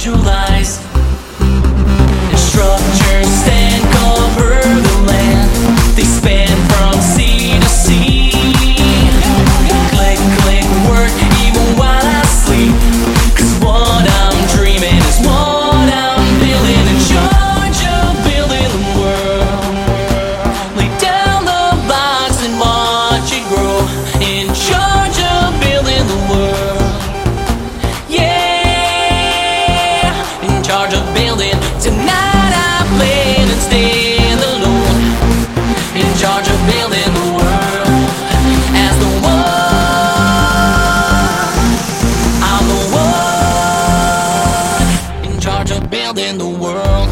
centralized. Structures stand cover the land. They span from sea to sea. Click, click, work even while I sleep. 'Cause what I'm dreaming is what I'm building. In charge of building the world. Lay down the blocks and watch it grow. In charge of building the world. Yeah, in charge of building tonight. In charge of building the world. As the one, I'm the one. In charge of building the world.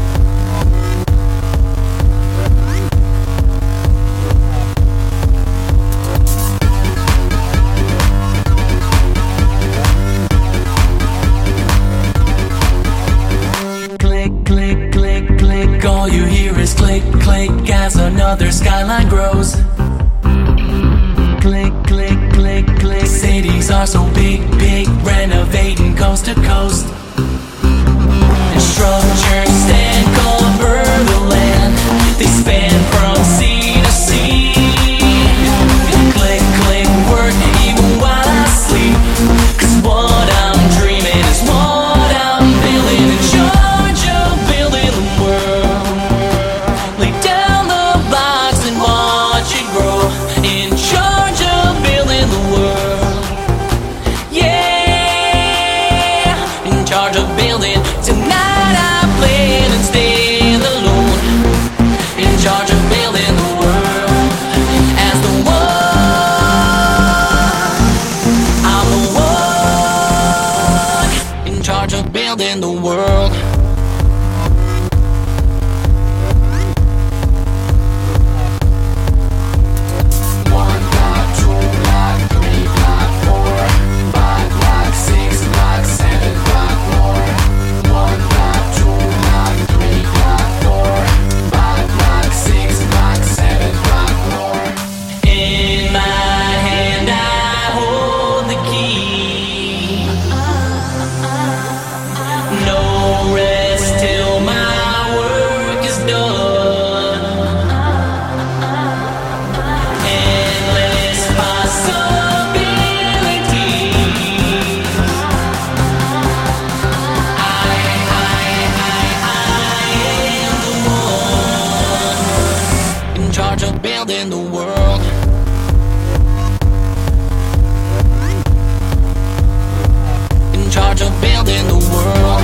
Click, click, click, click. All you hear is click, click as another skyline grows. Click, click, click, click. Cities are so big, big, renovating coast to coast. And structures stand cover the land. They span from sea to sea. Click, click, work even while I sleep. 'Cause what I'm dreaming is what I'm building. In charge of building the world. Lay down the blocks and watch it grow. In charge of building the world. Yeah, in charge of building. Tonight I plan and stand alone. In charge of building the world. As the one, I'm the one. In charge of building the world. In charge of building the world. In charge of building the world.